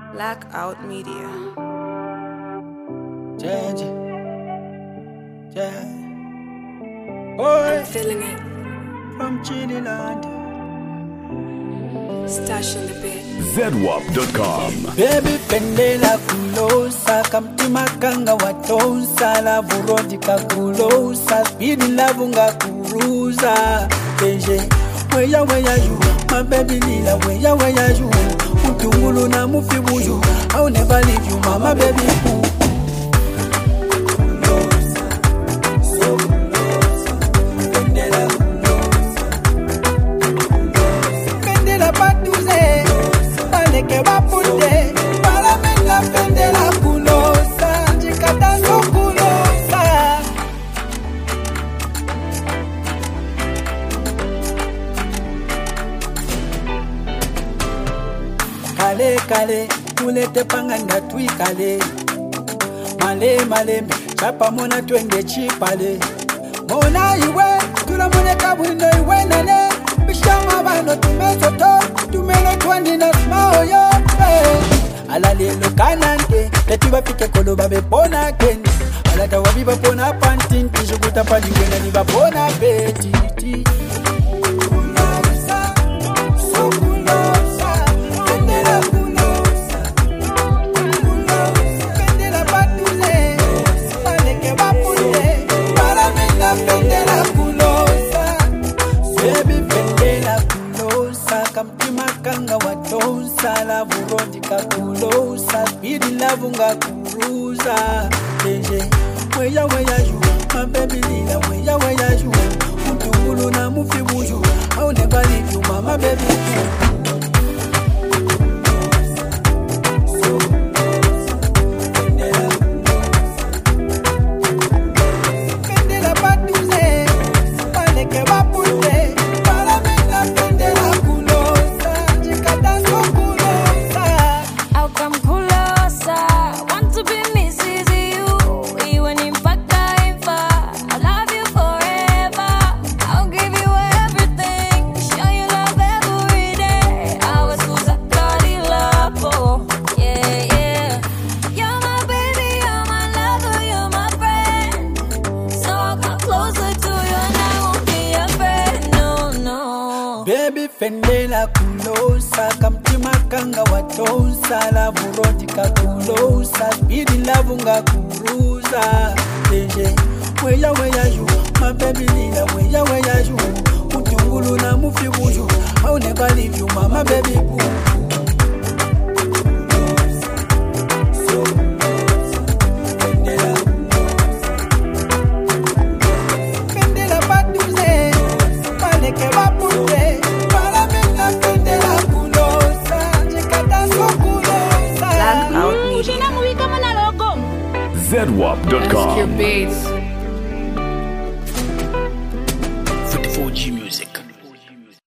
Blackout Media. Change. Boy, I'm feeling it. from Chiniland. Stash in the bed. ZWAP.com. Baby pendela kulosa kamtima kanga watonsa la vurodika kulosa speed lavunga kuruza Deje weya you my baby lila weya you utungulu na mufibu you I'll never leave you mama baby Kale, tulete panganda tuikale Male, chapa mona twende chipale Mona iwe, tula mone kabulino iwe nane Bishama bano tumelo twandi na smao yo Alalelo kanante, letiba pike kolo babe pona kendi Alata wabiba pona pantinti, shukuta pandiwena niba pona betiti Sala vurodika kulosa speed lavunga kuruza Deje weya you my baby lila weya you utungulu na mufibu you I'll never leave you mama baby Baby fendela kulosa kamtima kanga watonsa la vurodika kulosa speed lavunga kuruza Deje weya you my baby lila weya you utungulu na mufibu you I'll never leave you mama baby boo ZWAP.com. Your beats. 44G Music.